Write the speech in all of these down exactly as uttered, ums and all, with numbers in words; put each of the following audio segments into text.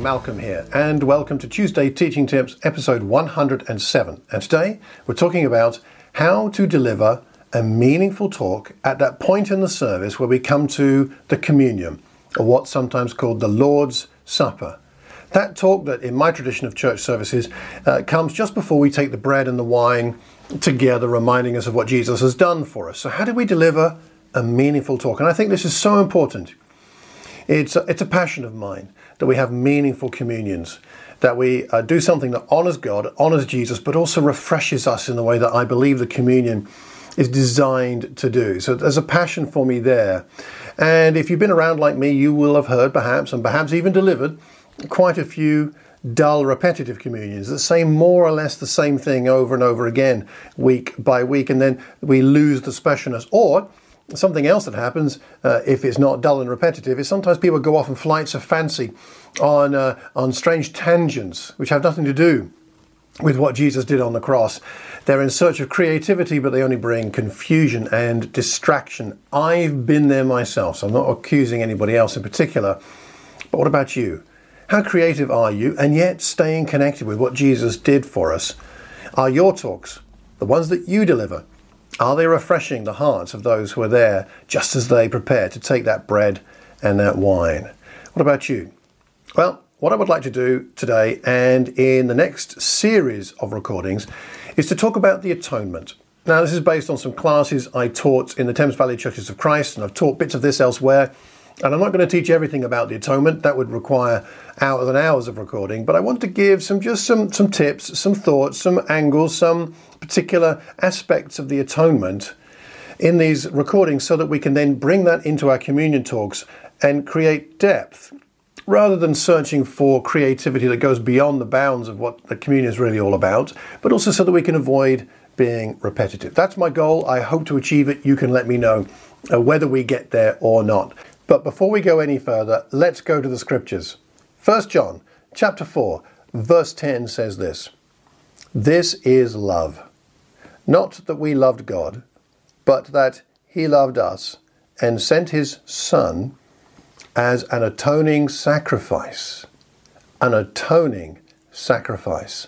Malcolm here, and welcome to Tuesday Teaching Tips, episode one hundred seven. And today we're talking about how to deliver a meaningful talk at that point in the service where we come to the communion, or what's sometimes called the Lord's Supper. That talk that in my tradition of church services uh, comes just before we take the bread and the wine together, reminding us of what Jesus has done for us. So how do we deliver a meaningful talk? And I think this is so important. It's a, it's a passion of mine that we have meaningful communions, that we uh, do something that honors God, honors Jesus, but also refreshes us in the way that I believe the communion is designed to do. So there's a passion for me there. And if you've been around like me, you will have heard perhaps, and perhaps even delivered, quite a few dull, repetitive communions that say more or less the same thing over and over again, week by week, and then we lose the specialness. Or something else that happens, uh, if it's not dull and repetitive, is sometimes people go off on flights of fancy, on uh, on strange tangents, which have nothing to do with what Jesus did on the cross. They're in search of creativity, but they only bring confusion and distraction. I've been there myself, so I'm not accusing anybody else in particular. But what about you? How creative are you, and yet staying connected with what Jesus did for us? Are your talks, the ones that you deliver, are they refreshing the hearts of those who are there just as they prepare to take that bread and that wine? What about you? Well, what I would like to do today and in the next series of recordings is to talk about the atonement. Now, this is based on some classes I taught in the Thames Valley Churches of Christ, and I've taught bits of this elsewhere. And I'm not going to teach everything about the atonement. That would require hours and hours of recording. But I want to give some just some, some tips, some thoughts, some angles, some particular aspects of the atonement in these recordings so that we can then bring that into our communion talks and create depth rather than searching for creativity that goes beyond the bounds of what the communion is really all about, but also so that we can avoid being repetitive. That's my goal. I hope to achieve it. You can let me know uh, whether we get there or not. But before we go any further, let's go to the scriptures. First John chapter four, verse ten says this: "This is love, not that we loved God, but that he loved us and sent his Son as an atoning sacrifice, an atoning sacrifice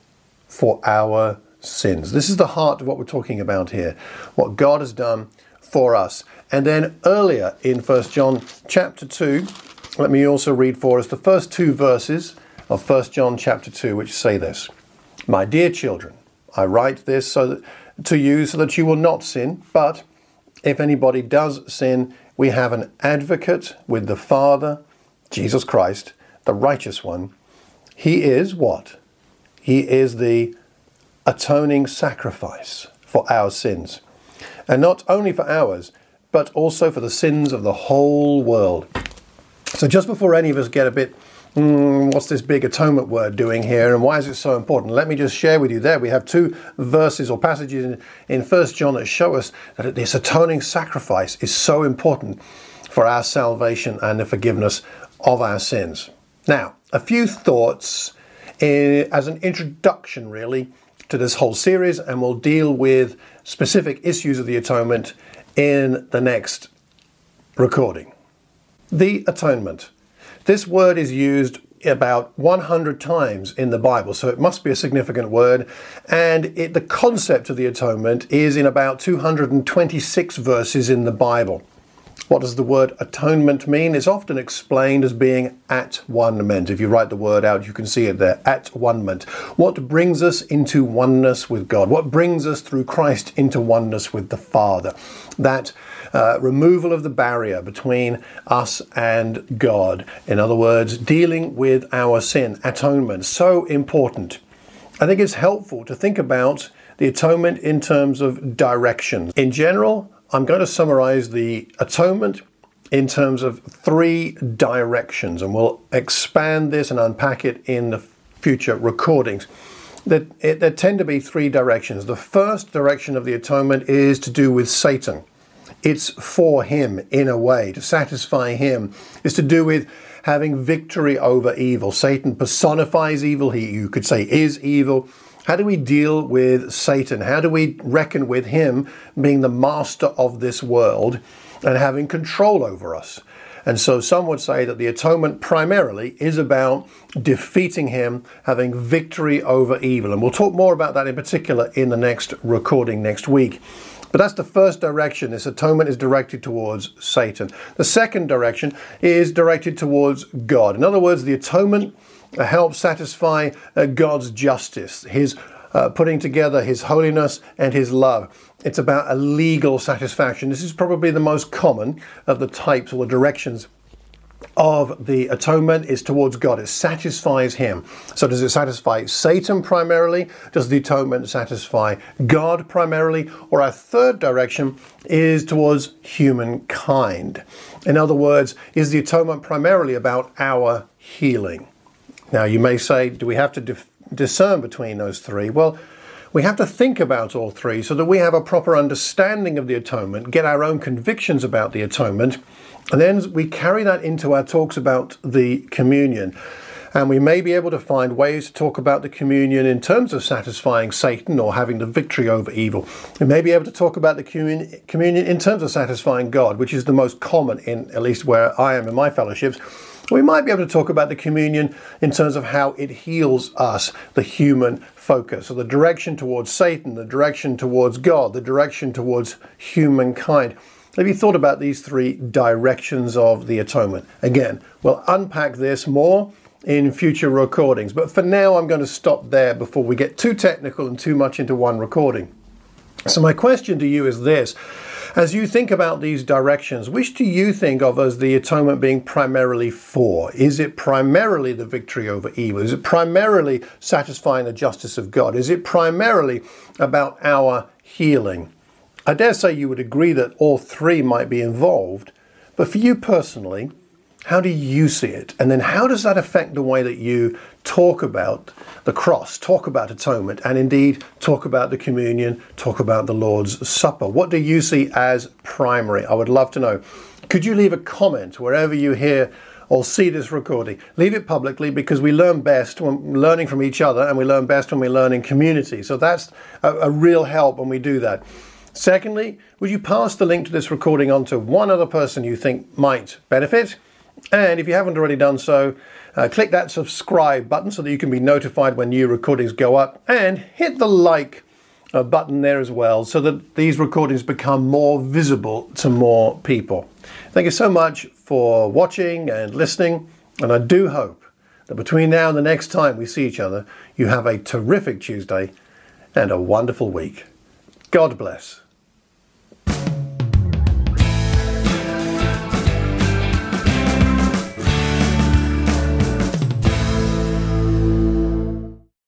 for our sins." This is the heart of what we're talking about here, what God has done for us. And then earlier in First John chapter two, let me also read for us the first two verses of First John chapter two, which say this: "My dear children, I write this so that, to you so that you will not sin. But if anybody does sin, we have an advocate with the Father, Jesus Christ, the righteous one. He is" what? He is the atoning sacrifice for our sins. And not only for ours, but also for the sins of the whole world. So just before any of us get a bit, mm, what's this big atonement word doing here, and why is it so important? Let me just share with you there. We have two verses or passages in, in First John that show us that this atoning sacrifice is so important for our salvation and the forgiveness of our sins. Now, a few thoughts in, as an introduction, really, to this whole series, and we'll deal with specific issues of the atonement in the next recording. The atonement. This word is used about one hundred times in the Bible, so it must be a significant word. And it, the concept of the atonement is in about two hundred twenty-six verses in the Bible. What does the word atonement mean? It's often explained as being at one-ment. If you write the word out, you can see it there, at one-ment. What brings us into oneness with God? What brings us through Christ into oneness with the Father? That uh, removal of the barrier between us and God. In other words, dealing with our sin, atonement, so important. I think it's helpful to think about the atonement in terms of direction. In general, I'm going to summarize the atonement in terms of three directions, and we'll expand this and unpack it in the future recordings. There, it, there tend to be three directions. The first direction of the atonement is to do with Satan. It's for him, in a way, to satisfy him. It's to do with having victory over evil. Satan personifies evil. He, you could say, is evil. How do we deal with Satan? How do we reckon with him being the master of this world and having control over us? And so some would say that the atonement primarily is about defeating him, having victory over evil. And we'll talk more about that in particular in the next recording next week. But that's the first direction. This atonement is directed towards Satan. The second direction is directed towards God. In other words, the atonement helps satisfy uh, God's justice, his uh, putting together his holiness and his love. It's about a legal satisfaction. This is probably the most common of the types or the directions of the atonement is towards God. It satisfies him. So does it satisfy Satan primarily? Does the atonement satisfy God primarily? Or our third direction is towards humankind. In other words, is the atonement primarily about our healing? Now you may say, do we have to dif- discern between those three? Well, we have to think about all three so that we have a proper understanding of the atonement, get our own convictions about the atonement, and then we carry that into our talks about the communion. And we may be able to find ways to talk about the communion in terms of satisfying Satan or having the victory over evil. We may be able to talk about the communion, communion in terms of satisfying God, which is the most common in, at least where I am in my fellowships. We might be able to talk about the communion in terms of how it heals us, the human focus. So the direction towards Satan, the direction towards God, the direction towards humankind. Have you thought about these three directions of the atonement? Again, we'll unpack this more in future recordings. But for now, I'm going to stop there before we get too technical and too much into one recording. So my question to you is this. As you think about these directions, which do you think of as the atonement being primarily for? Is it primarily the victory over evil? Is it primarily satisfying the justice of God? Is it primarily about our healing? I dare say you would agree that all three might be involved, but for you personally, how do you see it? And then how does that affect the way that you talk about the cross, talk about atonement, and indeed talk about the communion, talk about the Lord's Supper? What do you see as primary? I would love to know. Could you leave a comment wherever you hear or see this recording? Leave it publicly, because we learn best when learning from each other, and we learn best when we learn in community. So that's a, a real help when we do that. Secondly, would you pass the link to this recording on to one other person you think might benefit? And if you haven't already done so, uh, click that subscribe button so that you can be notified when new recordings go up, and hit the like uh, button there as well so that these recordings become more visible to more people. Thank you so much for watching and listening, and I do hope that between now and the next time we see each other, you have a terrific Tuesday and a wonderful week. God bless.